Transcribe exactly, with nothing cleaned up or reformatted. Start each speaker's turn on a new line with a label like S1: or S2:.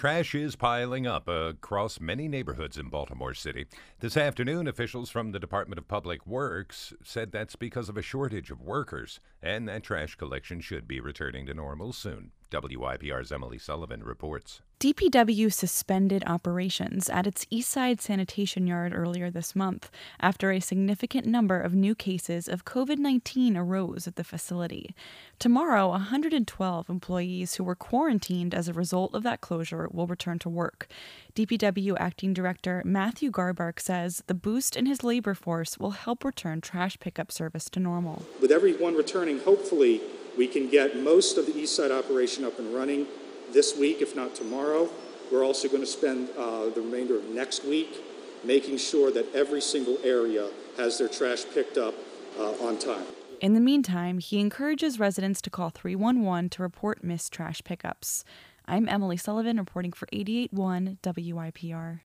S1: Trash is piling up across many neighborhoods in Baltimore City. This afternoon, officials from the Department of Public Works said that's because of a shortage of workers, and that trash collection should be returning to normal soon. W I P R's Emily Sullivan reports.
S2: D P W suspended operations at its Eastside Sanitation Yard earlier this month after a significant number of new cases of covid nineteen arose at the facility. Tomorrow, one hundred twelve employees who were quarantined as a result of that closure will return to work. D P W Acting Director Matthew Garbark says the boost in his labor force will help return trash pickup service to normal.
S3: With everyone returning, hopefully we can get most of the Eastside operation up and running this week, if not tomorrow. We're also going to spend uh, the remainder of next week making sure that every single area has their trash picked up uh, on time.
S2: In the meantime, he encourages residents to call three one one to report missed trash pickups. I'm Emily Sullivan reporting for eighty-eight point one W I P R.